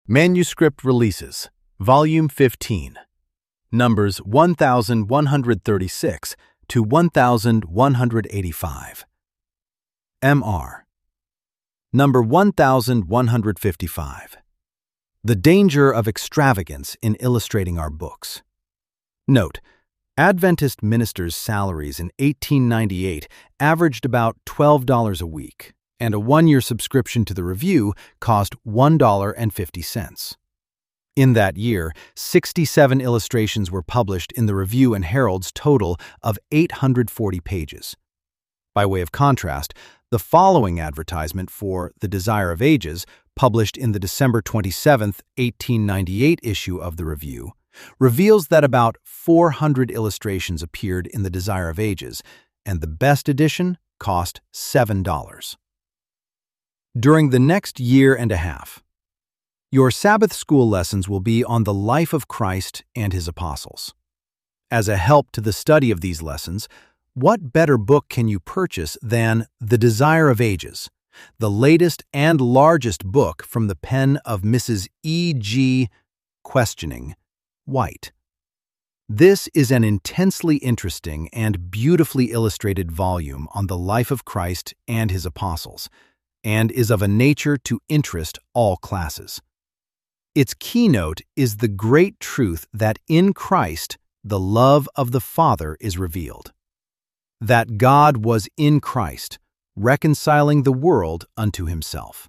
Manuscript Releases, Volume 15, Numbers 1136 to 1185. M.R. Number 1155. The Danger of Extravagance in Illustrating Our Books. Note: Adventist ministers' salaries in 1898 averaged about $12 a week, and a one-year subscription to the Review cost $1.50. In that year, 67 illustrations were published in the Review and Herald's total of 840 pages. By way of contrast, the following advertisement for The Desire of Ages, published in the December 27, 1898 issue of the Review, reveals that about 400 illustrations appeared in The Desire of Ages, and the best edition cost $7. During the next year and a half, your Sabbath school lessons will be on the life of Christ and his apostles. As a help to the study of these lessons, what better book can you purchase than The Desire of Ages, the latest and largest book from the pen of Mrs. E.G. White? This is an intensely interesting and beautifully illustrated volume on the life of Christ and his apostles, and is of a nature to interest all classes. Its keynote is the great truth that in Christ the love of the Father is revealed, that God was in Christ, reconciling the world unto himself.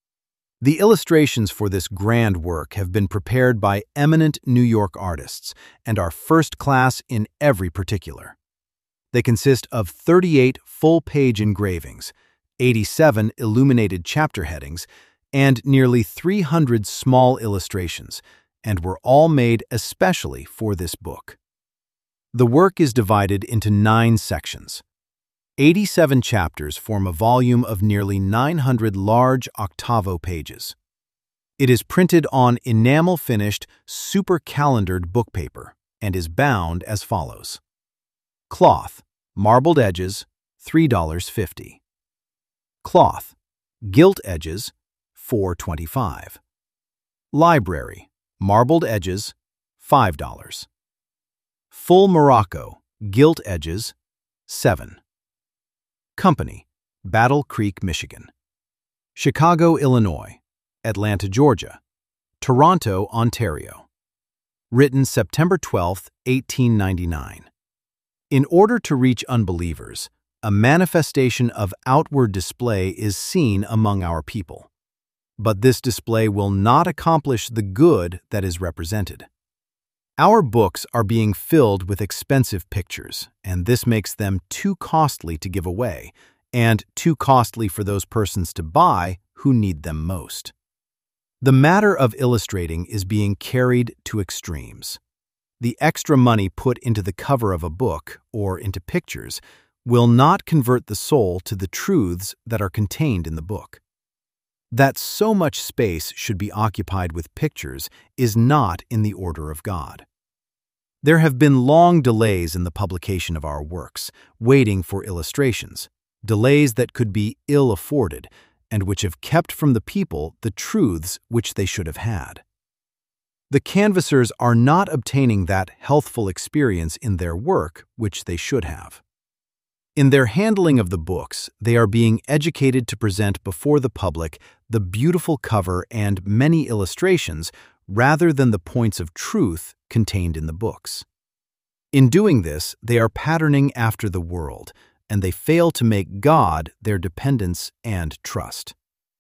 The illustrations for this grand work have been prepared by eminent New York artists and are first class in every particular. They consist of 38 full-page engravings, 87 illuminated chapter headings, and nearly 300 small illustrations, and were all made especially for this book. The work is divided into 9 sections. 87 chapters form a volume of nearly 900 large octavo pages. It is printed on enamel-finished, super-calendared book paper and is bound as follows. Cloth, marbled edges, $3.50. Cloth, gilt edges, $4.25. Library, marbled edges, $5. Full Morocco, gilt edges, $7. Company, Battle Creek, Michigan. Chicago, Illinois. Atlanta, Georgia. Toronto, Ontario. Written September 12, 1899. In order to reach unbelievers, a manifestation of outward display is seen among our people. But this display will not accomplish the good that is represented. Our books are being filled with expensive pictures, and this makes them too costly to give away, and too costly for those persons to buy who need them most. The matter of illustrating is being carried to extremes. The extra money put into the cover of a book, or into pictures, will not convert the soul to the truths that are contained in the book. That so much space should be occupied with pictures is not in the order of God. There have been long delays in the publication of our works, waiting for illustrations, delays that could be ill afforded, and which have kept from the people the truths which they should have had. The canvassers are not obtaining that healthful experience in their work which they should have. In their handling of the books, they are being educated to present before the public the beautiful cover and many illustrations rather than the points of truth contained in the books. In doing this, they are patterning after the world, and they fail to make God their dependence and trust.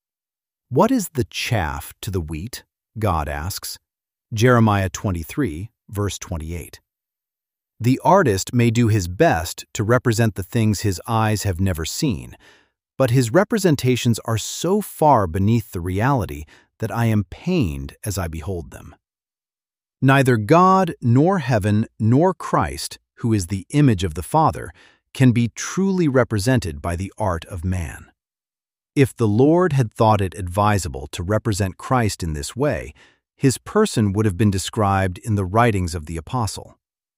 What is the chaff to the wheat? God asks. Jeremiah 23, verse 28. The artist may do his best to represent the things his eyes have never seen, but his representations are so far beneath the reality that I am pained as I behold them. Neither God nor heaven nor Christ, who is the image of the Father, can be truly represented by the art of man. If the Lord had thought it advisable to represent Christ in this way, his person would have been described in the writings of the apostle.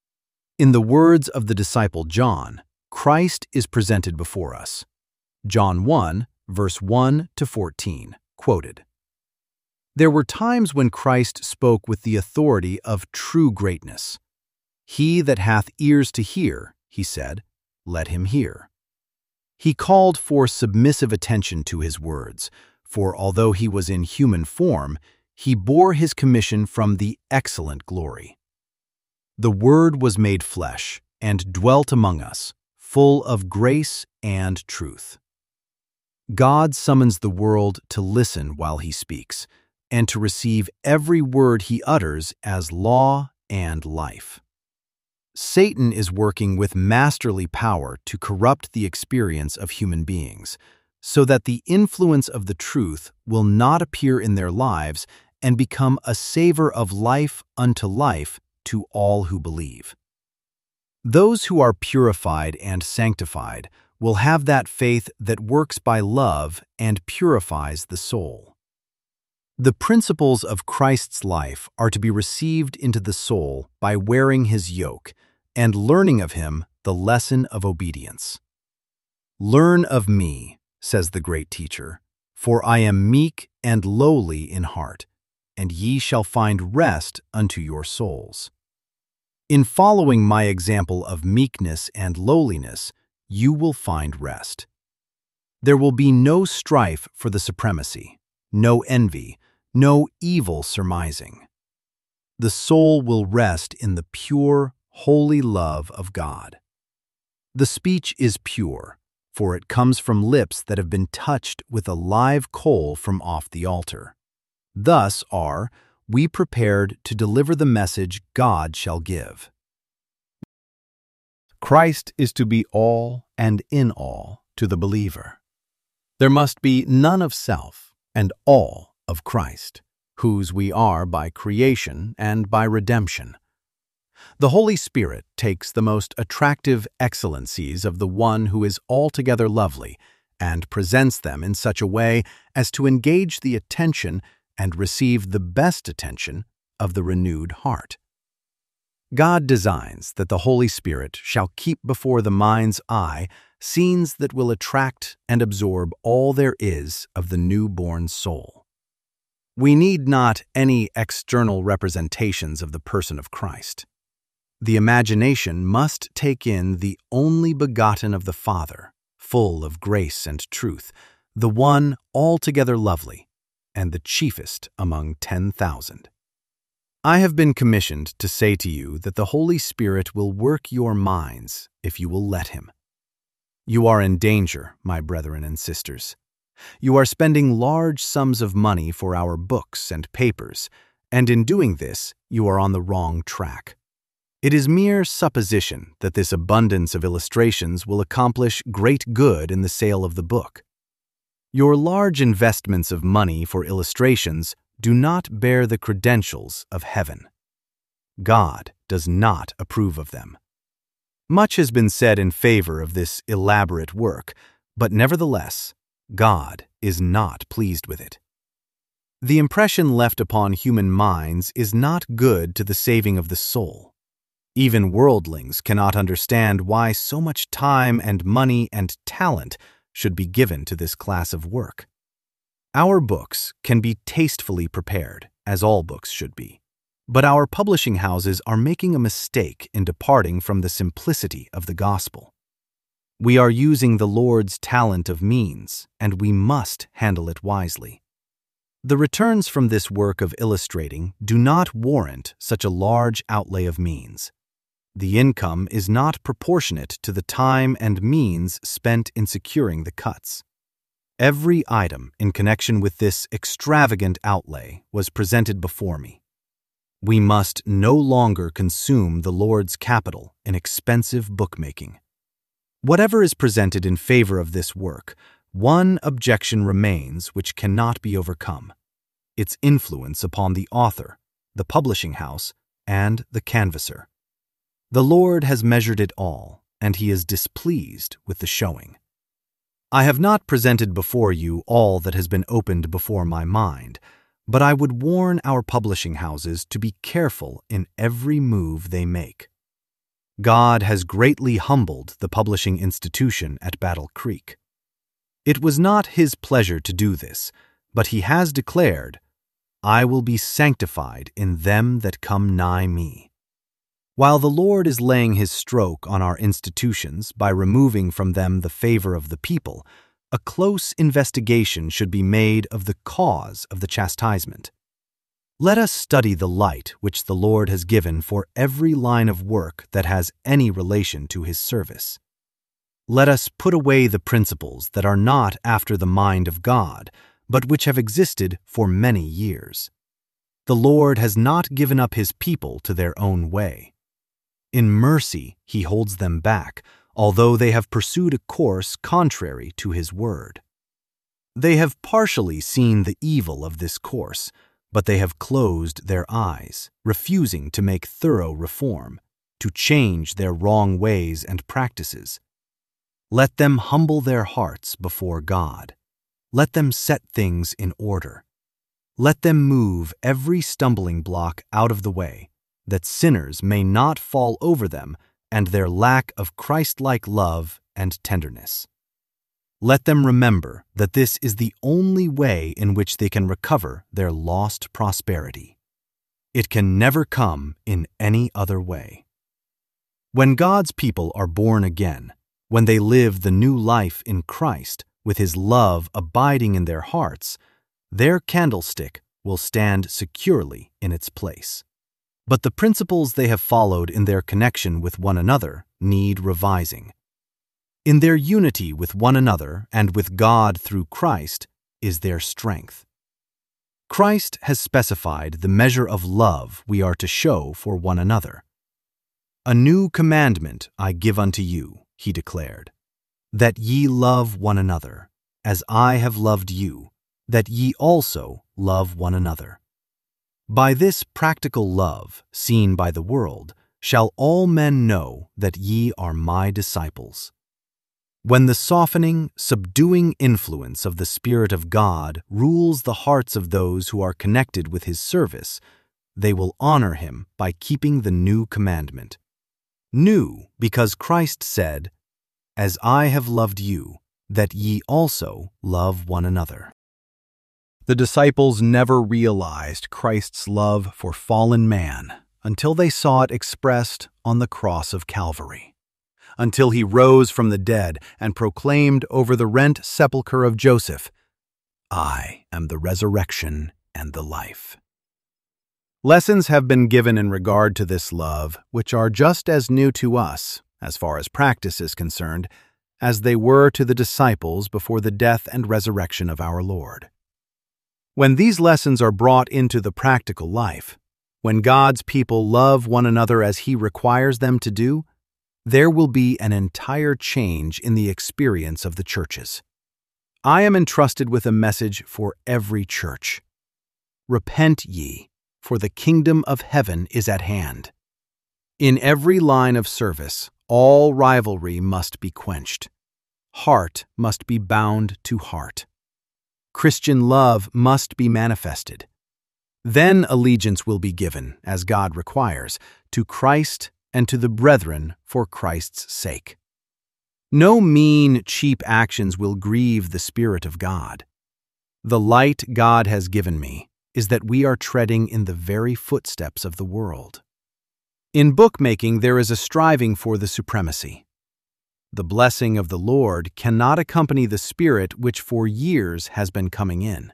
In the words of the disciple John, Christ is presented before us. John 1, verse 1 to 14, quoted. There were times when Christ spoke with the authority of true greatness. "He that hath ears to hear," he said, "let him hear." He called for submissive attention to his words, for although he was in human form, he bore his commission from the excellent glory. "The Word was made flesh, and dwelt among us, full of grace and truth." God summons the world to listen while he speaks, and to receive every word he utters as law and life. Satan is working with masterly power to corrupt the experience of human beings, so that the influence of the truth will not appear in their lives and become a savor of life unto life to all who believe. Those who are purified and sanctified will have that faith that works by love and purifies the soul. The principles of Christ's life are to be received into the soul by wearing his yoke and learning of him the lesson of obedience. "Learn of me," says the great teacher, "for I am meek and lowly in heart, and ye shall find rest unto your souls." In following my example of meekness and lowliness, you will find rest. There will be no strife for the supremacy, no envy, no evil surmising. The soul will rest in the pure, holy love of God. The speech is pure, for it comes from lips that have been touched with a live coal from off the altar. Thus are we prepared to deliver the message God shall give. Christ is to be all and in all to the believer. There must be none of self and all of Christ, whose we are by creation and by redemption. The Holy Spirit takes the most attractive excellencies of the one who is altogether lovely and presents them in such a way as to engage the attention and receive the best attention of the renewed heart. God designs that the Holy Spirit shall keep before the mind's eye scenes that will attract and absorb all there is of the newborn soul. We need not any external representations of the person of Christ. The imagination must take in the only begotten of the Father, full of grace and truth, the one altogether lovely, and the chiefest among 10,000. I have been commissioned to say to you that the Holy Spirit will work your minds if you will let him. You are in danger, my brethren and sisters. You are spending large sums of money for our books and papers, and in doing this, you are on the wrong track. It is mere supposition that this abundance of illustrations will accomplish great good in the sale of the book. Your large investments of money for illustrations do not bear the credentials of heaven. God does not approve of them. Much has been said in favor of this elaborate work, but nevertheless, God is not pleased with it. The impression left upon human minds is not good to the saving of the soul. Even worldlings cannot understand why so much time and money and talent should be given to this class of work. Our books can be tastefully prepared, as all books should be, but our publishing houses are making a mistake in departing from the simplicity of the gospel. We are using the Lord's talent of means, and we must handle it wisely. The returns from this work of illustrating do not warrant such a large outlay of means. The income is not proportionate to the time and means spent in securing the cuts. Every item in connection with this extravagant outlay was presented before me. We must no longer consume the Lord's capital in expensive bookmaking. Whatever is presented in favor of this work, one objection remains which cannot be overcome: its influence upon the author, the publishing house, and the canvasser. The Lord has measured it all, and he is displeased with the showing. I have not presented before you all that has been opened before my mind, but I would warn our publishing houses to be careful in every move they make. God has greatly humbled the publishing institution at Battle Creek. It was not his pleasure to do this, but he has declared, I will be sanctified in them that come nigh me. While the Lord is laying his stroke on our institutions by removing from them the favor of the people, a close investigation should be made of the cause of the chastisement. Let us study the light which the Lord has given for every line of work that has any relation to his service. Let us put away the principles that are not after the mind of God, but which have existed for many years. The Lord has not given up his people to their own way. In mercy he holds them back, although they have pursued a course contrary to his word. They have partially seen the evil of this course, but they have closed their eyes, refusing to make thorough reform, to change their wrong ways and practices. Let them humble their hearts before God. Let them set things in order. Let them move every stumbling block out of the way, that sinners may not fall over them and their lack of Christ-like love and tenderness. Let them remember that this is the only way in which they can recover their lost prosperity. It can never come in any other way. When God's people are born again, when they live the new life in Christ, with his love abiding in their hearts, their candlestick will stand securely in its place. But the principles they have followed in their connection with one another need revising. In their unity with one another and with God through Christ is their strength. Christ has specified the measure of love we are to show for one another. "A new commandment I give unto you," he declared, "that ye love one another, as I have loved you, that ye also love one another. By this practical love, seen by the world, shall all men know that ye are my disciples." When the softening, subduing influence of the Spirit of God rules the hearts of those who are connected with his service, they will honor him by keeping the new commandment. New, because Christ said, "As I have loved you, that ye also love one another." The disciples never realized Christ's love for fallen man until they saw it expressed on the cross of Calvary, until he rose from the dead and proclaimed over the rent sepulchre of Joseph, "I am the resurrection and the life." Lessons have been given in regard to this love, which are just as new to us, as far as practice is concerned, as they were to the disciples before the death and resurrection of our Lord. When these lessons are brought into the practical life, when God's people love one another as he requires them to do, there will be an entire change in the experience of the churches. I am entrusted with a message for every church. Repent ye, for the kingdom of heaven is at hand. In every line of service, all rivalry must be quenched. Heart must be bound to heart. Christian love must be manifested. Then allegiance will be given, as God requires, to Christ and to the brethren for Christ's sake. No mean, cheap actions will grieve the Spirit of God. The light God has given me is that we are treading in the very footsteps of the world. In bookmaking, there is a striving for the supremacy. The blessing of the Lord cannot accompany the Spirit which for years has been coming in.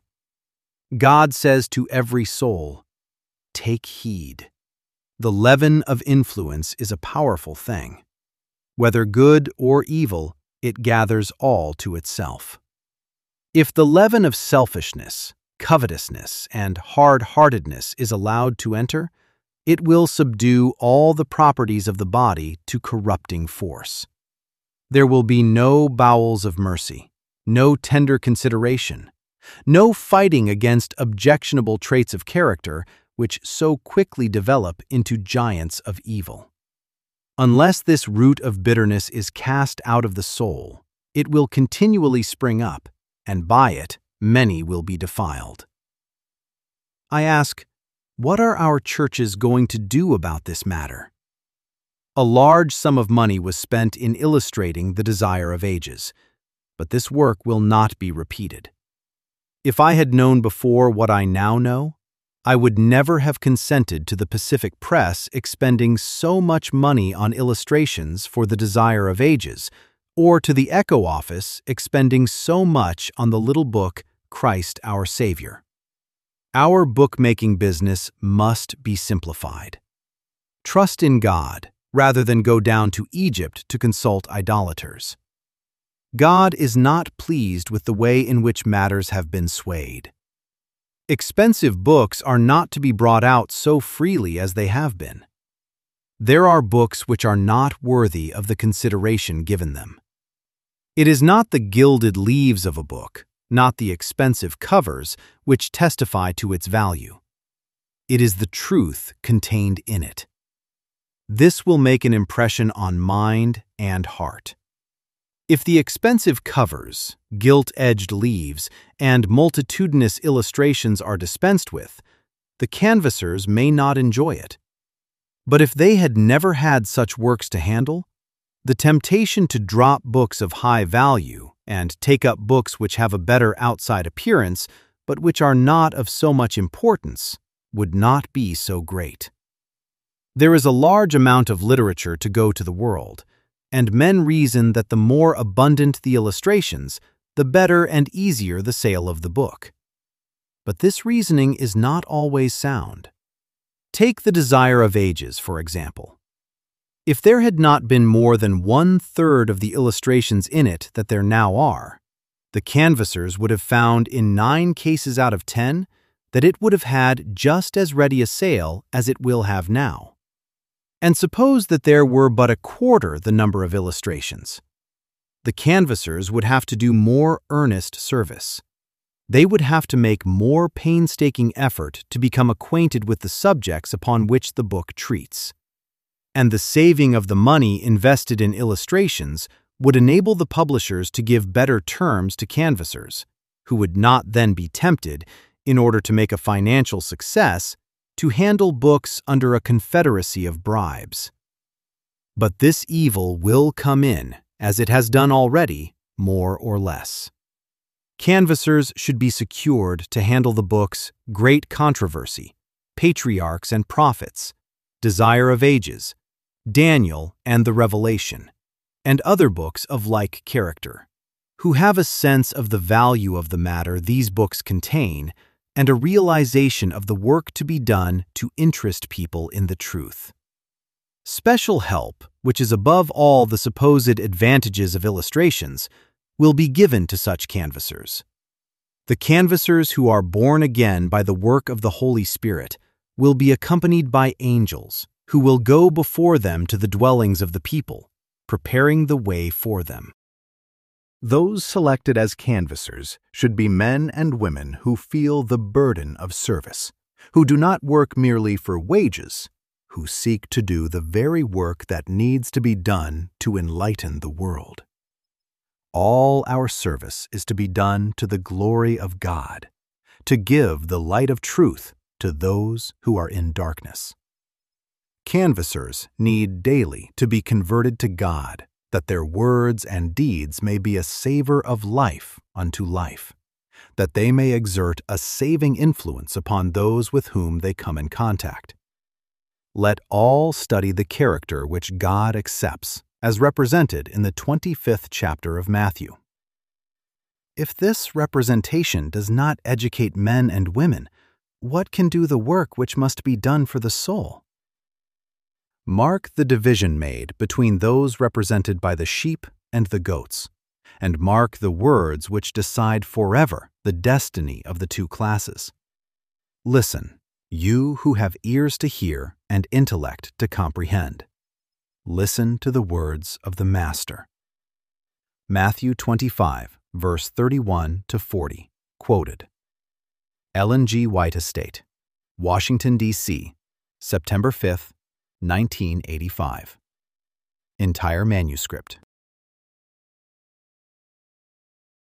God says to every soul, "Take heed." The leaven of influence is a powerful thing. Whether good or evil, it gathers all to itself. If the leaven of selfishness, covetousness, and hard-heartedness is allowed to enter, it will subdue all the properties of the body to corrupting force. There will be no bowels of mercy, no tender consideration, no fighting against objectionable traits of character which so quickly develop into giants of evil. Unless this root of bitterness is cast out of the soul, it will continually spring up, and by it many will be defiled. I ask, what are our churches going to do about this matter? A large sum of money was spent in illustrating the desire of ages, but this work will not be repeated. If I had known before what I now know, I would never have consented to the Pacific Press expending so much money on illustrations for The Desire of Ages, or to the Echo office expending so much on the little book Christ Our Savior. Our bookmaking business must be simplified. Trust in God rather than go down to Egypt to consult idolaters. God is not pleased with the way in which matters have been swayed. Expensive books are not to be brought out so freely as they have been. There are books which are not worthy of the consideration given them. It is not the gilded leaves of a book, not the expensive covers, which testify to its value. It is the truth contained in it. This will make an impression on mind and heart. If the expensive covers, gilt-edged leaves, and multitudinous illustrations are dispensed with, the canvassers may not enjoy it. But if they had never had such works to handle, the temptation to drop books of high value and take up books which have a better outside appearance but which are not of so much importance would not be so great. There is a large amount of literature to go to the world, and men reason that the more abundant the illustrations, the better and easier the sale of the book. But this reasoning is not always sound. Take The Desire of Ages, for example. If there had not been more than 1/3 of the illustrations in it that there now are, the canvassers would have found in 9 cases out of 10 that it would have had just as ready a sale as it will have now. And suppose that there were but 1/4 the number of illustrations. The canvassers would have to do more earnest service. They would have to make more painstaking effort to become acquainted with the subjects upon which the book treats. And the saving of the money invested in illustrations would enable the publishers to give better terms to canvassers, who would not then be tempted, in order to make a financial success, to handle books under a confederacy of bribes. But this evil will come in, as it has done already, more or less. Canvassers should be secured to handle the books Great Controversy, Patriarchs and Prophets, Desire of Ages, Daniel and the Revelation, and other books of like character, who have a sense of the value of the matter these books contain and a realization of the work to be done to interest people in the truth. Special help, which is above all the supposed advantages of illustrations, will be given to such canvassers. The canvassers who are born again by the work of the Holy Spirit will be accompanied by angels, who will go before them to the dwellings of the people, preparing the way for them. Those selected as canvassers should be men and women who feel the burden of service, who do not work merely for wages, who seek to do the very work that needs to be done to enlighten the world. All our service is to be done to the glory of God, to give the light of truth to those who are in darkness. Canvassers need daily to be converted to God, that their words and deeds may be a savor of life unto life, that they may exert a saving influence upon those with whom they come in contact. Let all study the character which God accepts, as represented in the 25th chapter of Matthew. If this representation does not educate men and women, what can do the work which must be done for the soul? Mark the division made between those represented by the sheep and the goats, and mark the words which decide forever the destiny of the two classes. Listen, you who have ears to hear and intellect to comprehend. Listen to the words of the Master. Matthew 25, verse 31 to 40, quoted. Ellen G. White Estate, Washington, D.C., September 5, 1985. Entire manuscript.